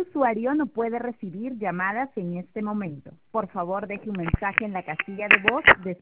usuario no puede recibir llamadas en este momento. Por favor, deje un mensaje en la casilla de voz